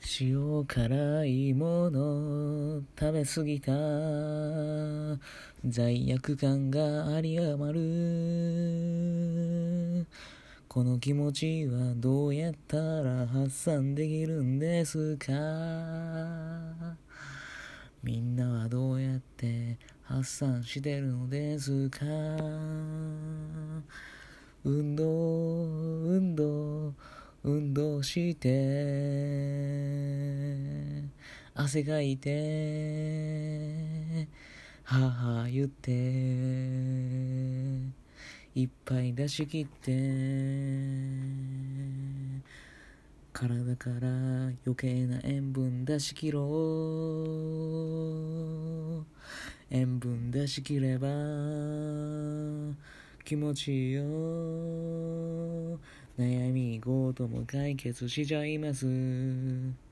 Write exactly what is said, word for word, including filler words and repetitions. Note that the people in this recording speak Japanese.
塩辛いもの食べ過ぎた罪悪感があり余る。この気持ちはどうやったら発散できるんですか？みんなはどうやって発散してるのですか？運動運動運動して汗かいてはぁはぁ言っていっぱい出し切って体から余計な塩分出し切ろう。塩分出し切れば気持ちいいよ。悩み事も解決しちゃいます。